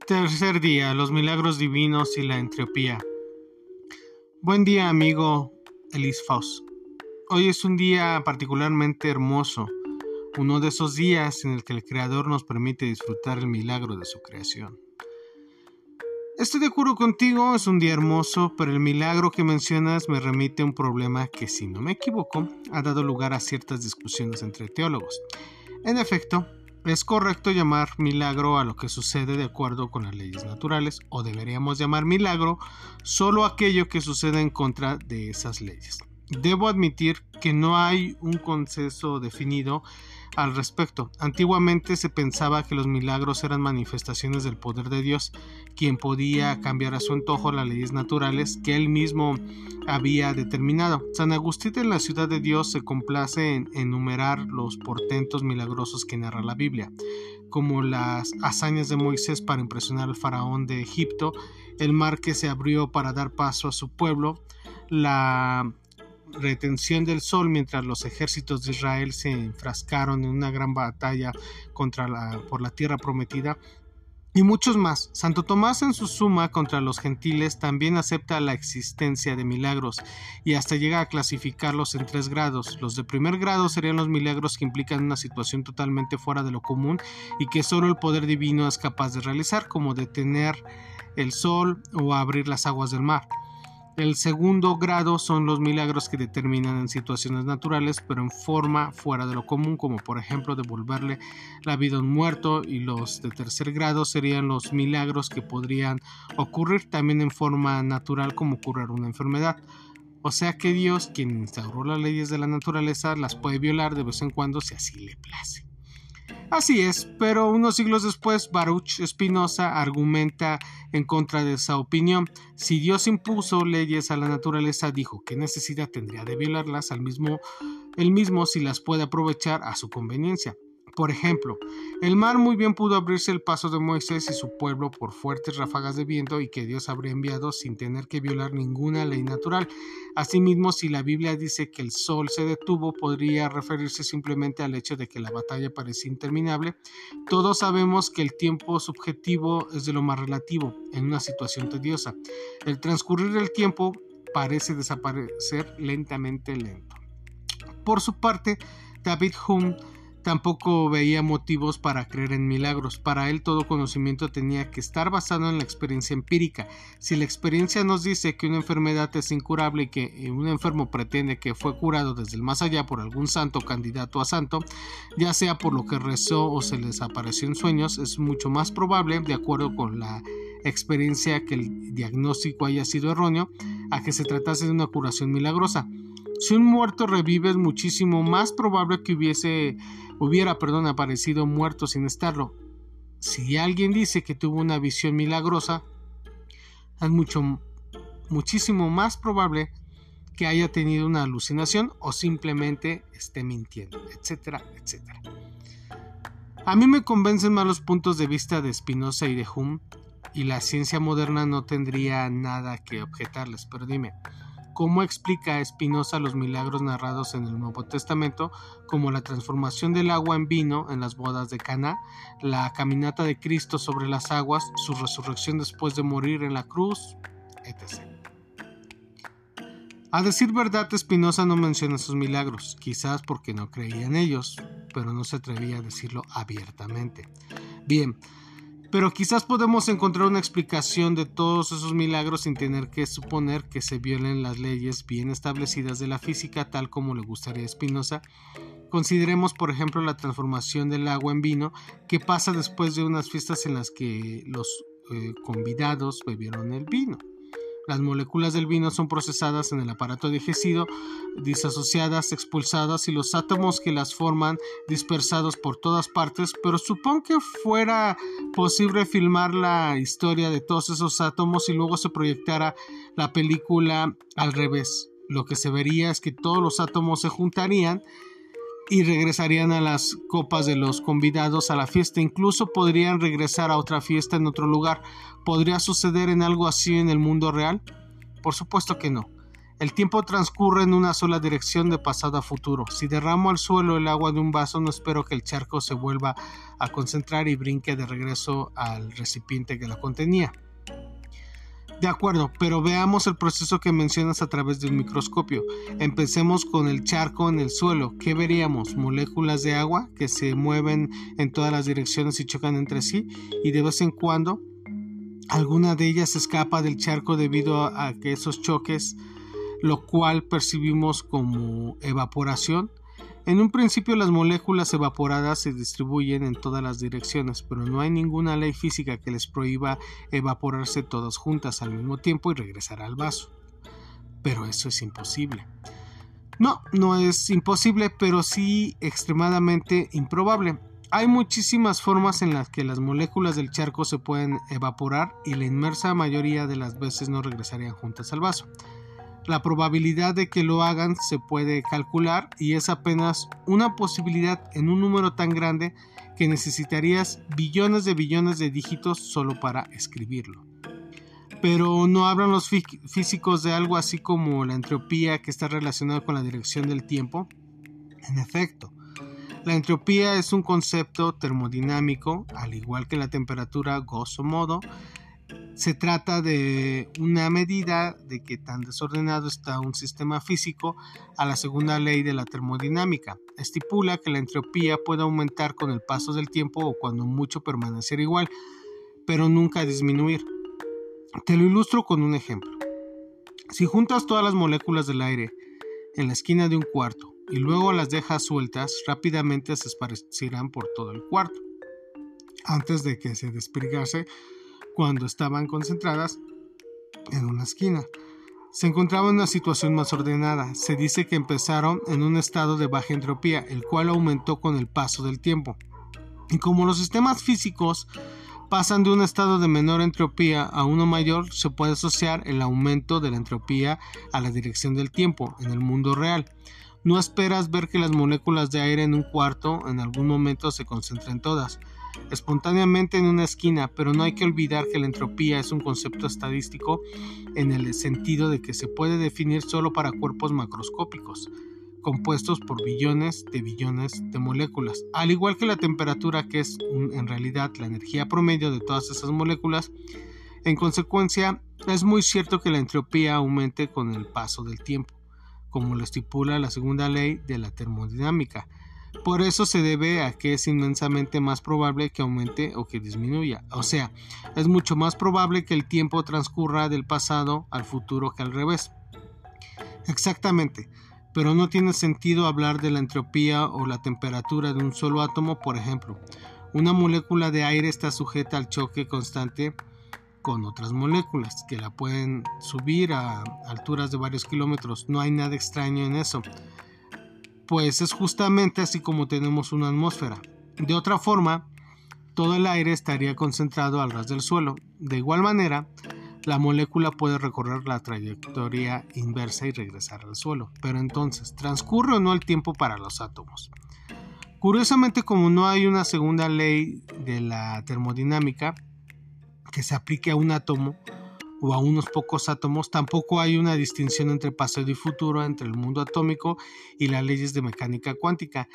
Tercer día, los milagros divinos y la entropía. Buen día, amigo Elis Faust. Hoy es un día particularmente hermoso, uno de esos días en el que el Creador nos permite disfrutar el milagro de su creación. Estoy de acuerdo contigo, es un día hermoso, pero el milagro que mencionas me remite a un problema que, si no me equivoco, ha dado lugar a ciertas discusiones entre teólogos. En efecto, es correcto llamar milagro a lo que sucede de acuerdo con las leyes naturales, o deberíamos llamar milagro solo aquello que sucede en contra de esas leyes. Debo admitir que no hay un consenso definido al respecto. Antiguamente se pensaba que los milagros eran manifestaciones del poder de Dios, quien podía cambiar a su antojo las leyes naturales que él mismo había determinado. San Agustín en la Ciudad de Dios se complace en enumerar los portentos milagrosos que narra la Biblia, como las hazañas de Moisés para impresionar al faraón de Egipto, el mar que se abrió para dar paso a su pueblo, la retención del sol mientras los ejércitos de Israel se enfrascaron en una gran batalla por la tierra prometida, y muchos más. Santo Tomás, en su Suma contra los gentiles, también acepta la existencia de milagros y hasta llega a clasificarlos en 3 grados. Los de primer grado serían los milagros que implican una situación totalmente fuera de lo común y que solo el poder divino es capaz de realizar, como detener el sol o abrir las aguas del mar. El segundo grado son los milagros que determinan en situaciones naturales, pero en forma fuera de lo común, como por ejemplo devolverle la vida a un muerto, y los de tercer grado serían los milagros que podrían ocurrir también en forma natural, como curar una enfermedad. O sea que Dios, quien instauró las leyes de la naturaleza, las puede violar de vez en cuando si así le place. Así es, pero unos siglos después Baruch Spinoza argumenta en contra de esa opinión. Si Dios impuso leyes a la naturaleza, dijo, ¿qué necesidad tendría de violarlas él mismo si las puede aprovechar a su conveniencia? Por ejemplo, el mar muy bien pudo abrirse el paso de Moisés y su pueblo por fuertes ráfagas de viento y que Dios habría enviado sin tener que violar ninguna ley natural. Asimismo, si la Biblia dice que el sol se detuvo, podría referirse simplemente al hecho de que la batalla parecía interminable. Todos sabemos que el tiempo subjetivo es de lo más relativo en una situación tediosa. El transcurrir del tiempo parece desaparecer lentamente lento. Por su parte, David Hume tampoco veía motivos para creer en milagros. Para él todo conocimiento tenía que estar basado en la experiencia empírica. Si la experiencia nos dice que una enfermedad es incurable y que un enfermo pretende que fue curado desde el más allá por algún santo candidato a santo, ya sea por lo que rezó o se les apareció en sueños, es mucho más probable, de acuerdo con la experiencia, que el diagnóstico haya sido erróneo a que se tratase de una curación milagrosa. Si un muerto revive, es muchísimo más probable que hubiera aparecido muerto sin estarlo. Si alguien dice que tuvo una visión milagrosa, es muchísimo más probable que haya tenido una alucinación o simplemente esté mintiendo, etcétera, etcétera. A mí me convencen más los puntos de vista de Spinoza y de Hume, y la ciencia moderna no tendría nada que objetarles, pero dime, ¿cómo explica Spinoza los milagros narrados en el Nuevo Testamento, como la transformación del agua en vino en las bodas de Caná, la caminata de Cristo sobre las aguas, su resurrección después de morir en la cruz, etc.? A decir verdad, Spinoza no menciona esos milagros, quizás porque no creía en ellos, pero no se atrevía a decirlo abiertamente. Bien, pero quizás podemos encontrar una explicación de todos esos milagros sin tener que suponer que se violen las leyes bien establecidas de la física, tal como le gustaría a Spinoza. Consideremos, por ejemplo, la transformación del agua en vino, que pasa después de unas fiestas en las que los convidados bebieron el vino. Las moléculas del vino son procesadas en el aparato digestivo, disasociadas, expulsadas, y los átomos que las forman dispersados por todas partes, pero supón que fuera posible filmar la historia de todos esos átomos y luego se proyectara la película al revés. Lo que se vería es que todos los átomos se juntarían y regresarían a las copas de los convidados a la fiesta. Incluso podrían regresar a otra fiesta en otro lugar. ¿Podría suceder en algo así en el mundo real? Por supuesto que no. El tiempo transcurre en una sola dirección de pasado a futuro. Si derramo al suelo el agua de un vaso, no espero que el charco se vuelva a concentrar y brinque de regreso al recipiente que lo contenía. De acuerdo, pero veamos el proceso que mencionas a través de un microscopio. Empecemos con el charco en el suelo. ¿Qué veríamos? Moléculas de agua que se mueven en todas las direcciones y chocan entre sí, y de vez en cuando alguna de ellas escapa del charco debido a que esos choques, lo cual percibimos como evaporación. En un principio las moléculas evaporadas se distribuyen en todas las direcciones, pero no hay ninguna ley física que les prohíba evaporarse todas juntas al mismo tiempo y regresar al vaso. Pero eso es imposible. No es imposible, pero sí extremadamente improbable. Hay muchísimas formas en las que las moléculas del charco se pueden evaporar y la inmensa mayoría de las veces no regresarían juntas al vaso. La probabilidad de que lo hagan se puede calcular y es apenas una posibilidad en un número tan grande que necesitarías billones de dígitos solo para escribirlo. Pero no hablan los físicos de algo así como la entropía que está relacionada con la dirección del tiempo. En efecto, la entropía es un concepto termodinámico, al igual que la temperatura, grosso modo. Se trata de una medida de qué tan desordenado está un sistema físico. A la segunda ley de la termodinámica estipula que la entropía puede aumentar con el paso del tiempo o cuando mucho permanecer igual, pero nunca disminuir. Te lo ilustro con un ejemplo. Si juntas todas las moléculas del aire en la esquina de un cuarto y luego las dejas sueltas, rápidamente se esparcirán por todo el cuarto, antes de que se desperdigase cuando estaban concentradas en una esquina. Se encontraba en una situación más ordenada. Se dice que empezaron en un estado de baja entropía, el cual aumentó con el paso del tiempo. Y como los sistemas físicos pasan de un estado de menor entropía a uno mayor, se puede asociar el aumento de la entropía a la dirección del tiempo en el mundo real. No esperas ver que las moléculas de aire en un cuarto en algún momento se concentren todas espontáneamente en una esquina, pero no hay que olvidar que la entropía es un concepto estadístico en el sentido de que se puede definir solo para cuerpos macroscópicos, compuestos por billones de moléculas, al igual que la temperatura, que es en realidad la energía promedio de todas esas moléculas. En consecuencia, es muy cierto que la entropía aumente con el paso del tiempo, como lo estipula la segunda ley de la termodinámica. Por eso se debe a que es inmensamente más probable que aumente o que disminuya. O sea, es mucho más probable que el tiempo transcurra del pasado al futuro que al revés. Exactamente, pero no tiene sentido hablar de la entropía o la temperatura de un solo átomo. Por ejemplo, una molécula de aire está sujeta al choque constante con otras moléculas que la pueden subir a alturas de varios kilómetros. No hay nada extraño en eso, pues es justamente así como tenemos una atmósfera. De otra forma, todo el aire estaría concentrado al ras del suelo. De igual manera, la molécula puede recorrer la trayectoria inversa y regresar al suelo. Pero entonces, ¿transcurre o no el tiempo para los átomos? Curiosamente, como no hay una segunda ley de la termodinámica que se aplique a un átomo o a unos pocos átomos, tampoco hay una distinción entre pasado y futuro, entre el mundo atómico y las leyes de mecánica cuántica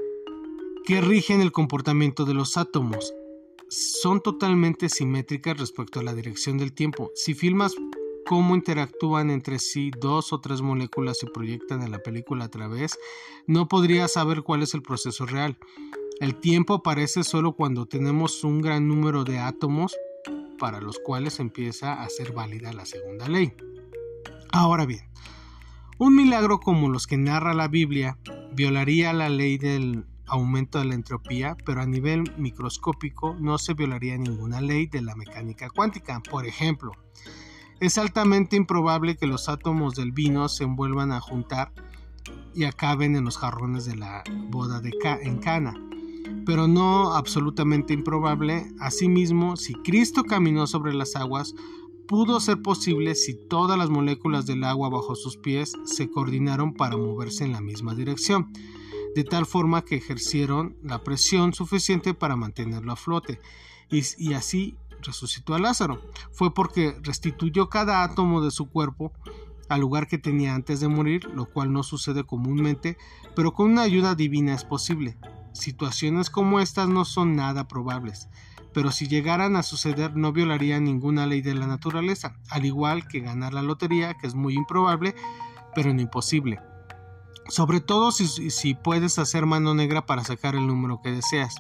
que rigen el comportamiento de los átomos. Son totalmente simétricas respecto a la dirección del tiempo. Si filmas cómo interactúan entre sí dos o tres moléculas y proyectan en la película a través, no podrías saber cuál es el proceso real. El tiempo aparece solo cuando tenemos un gran número de átomos para los cuales empieza a ser válida la segunda ley. Ahora bien, un milagro como los que narra la Biblia violaría la ley del aumento de la entropía, pero a nivel microscópico no se violaría ninguna ley de la mecánica cuántica. Por ejemplo, es altamente improbable que los átomos del vino se vuelvan a juntar y acaben en los jarrones de la boda en Cana, pero no absolutamente improbable. Asimismo, si Cristo caminó sobre las aguas, pudo ser posible si todas las moléculas del agua bajo sus pies se coordinaron para moverse en la misma dirección, de tal forma que ejercieron la presión suficiente para mantenerlo a flote, y así resucitó a Lázaro. Fue porque restituyó cada átomo de su cuerpo al lugar que tenía antes de morir, lo cual no sucede comúnmente, pero con una ayuda divina es posible. Situaciones como estas no son nada probables, pero si llegaran a suceder no violarían ninguna ley de la naturaleza, al igual que ganar la lotería, que es muy improbable, pero no imposible. Sobre todo si puedes hacer mano negra para sacar el número que deseas.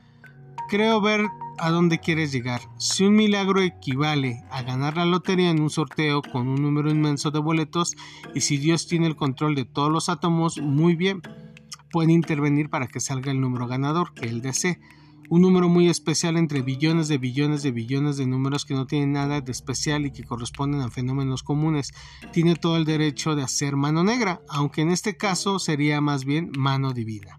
Creo ver a dónde quieres llegar. Si un milagro equivale a ganar la lotería en un sorteo con un número inmenso de boletos, y si Dios tiene el control de todos los átomos, muy bien, puede intervenir para que salga el número ganador que él desee. Un número muy especial entre billones de billones de billones de números que no tienen nada de especial y que corresponden a fenómenos comunes. Tiene todo el derecho de hacer mano negra, aunque en este caso sería más bien mano divina.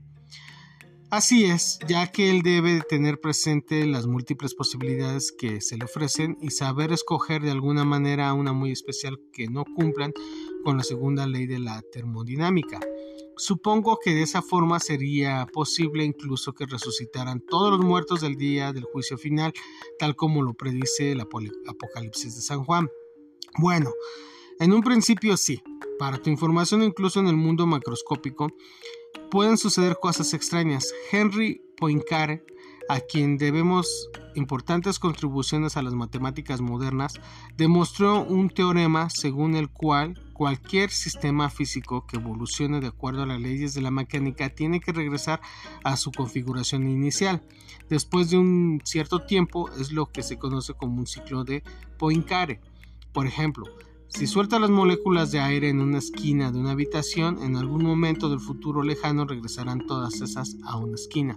Así es, ya que él debe tener presente las múltiples posibilidades que se le ofrecen y saber escoger de alguna manera una muy especial que no cumplan con la segunda ley de la termodinámica. Supongo que de esa forma sería posible incluso que resucitaran todos los muertos del día del juicio final, tal como lo predice el Apocalipsis de San Juan. Bueno, en un principio sí. Para tu información, incluso en el mundo macroscópico, pueden suceder cosas extrañas. Henry Poincaré, a quien debemos importantes contribuciones a las matemáticas modernas, demostró un teorema según el cual cualquier sistema físico que evolucione de acuerdo a las leyes de la mecánica tiene que regresar a su configuración inicial. Después de un cierto tiempo es lo que se conoce como un ciclo de Poincaré. Por ejemplo, si suelta las moléculas de aire en una esquina de una habitación, en algún momento del futuro lejano regresarán todas esas a una esquina.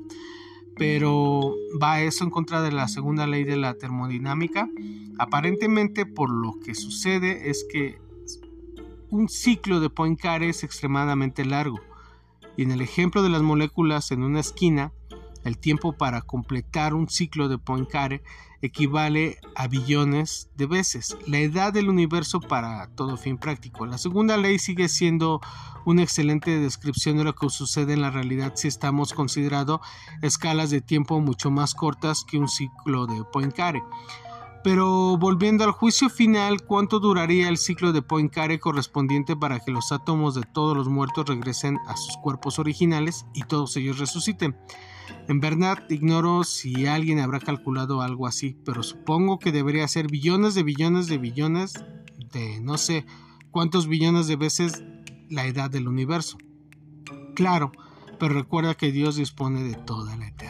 Pero ¿va eso en contra de la segunda ley de la termodinámica? Aparentemente, por lo que sucede es que un ciclo de Poincaré es extremadamente largo, y en el ejemplo de las moléculas en una esquina, el tiempo para completar un ciclo de Poincaré equivale a billones de veces la edad del universo para todo fin práctico. La segunda ley sigue siendo una excelente descripción de lo que sucede en la realidad si estamos considerando escalas de tiempo mucho más cortas que un ciclo de Poincaré. Pero volviendo al juicio final, ¿cuánto duraría el ciclo de Poincaré correspondiente para que los átomos de todos los muertos regresen a sus cuerpos originales y todos ellos resuciten? En verdad ignoro si alguien habrá calculado algo así, pero supongo que debería ser billones de billones de billones de no sé cuántos billones de veces la edad del universo. Claro, pero recuerda que Dios dispone de toda la eternidad.